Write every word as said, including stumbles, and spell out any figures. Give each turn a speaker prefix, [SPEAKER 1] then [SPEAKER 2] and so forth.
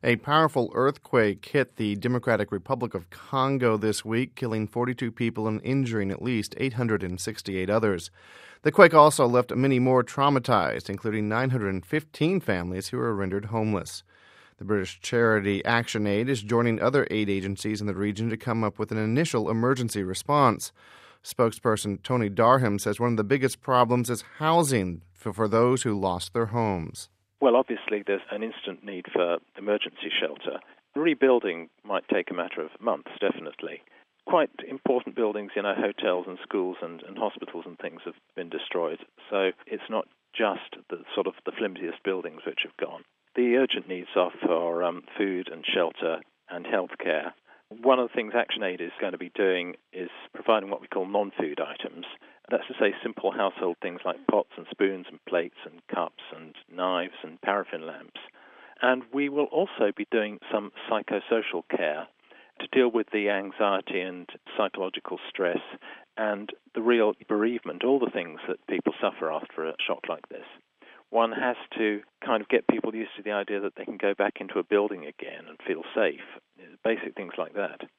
[SPEAKER 1] A powerful earthquake hit the Democratic Republic of Congo this week, killing forty-two people and injuring at least eight hundred sixty-eight others. The quake also left many more traumatized, including nine hundred fifteen families who were rendered homeless. The British charity ActionAid is joining other aid agencies in the region to come up with an initial emergency response. Spokesperson Tony Darham says one of the biggest problems is housing for, for those who lost their homes.
[SPEAKER 2] Well, obviously, there's an instant need for emergency shelter. Rebuilding might take a matter of months, definitely. Quite important buildings, you know, hotels and schools and, and hospitals and things have been destroyed. So it's not just the sort of the flimsiest buildings which have gone. The urgent needs are for um, food and shelter and healthcare. One of the things ActionAid is going to be doing is providing what we call non-food items. That's to say simple household things like pots and spoons and plates and cups and knives and paraffin lamps. And we will also be doing some psychosocial care to deal with the anxiety and psychological stress and the real bereavement, all the things that people suffer after a shock like this. One has to kind of get people used to the idea that they can go back into a building again and feel safe, basic things like that.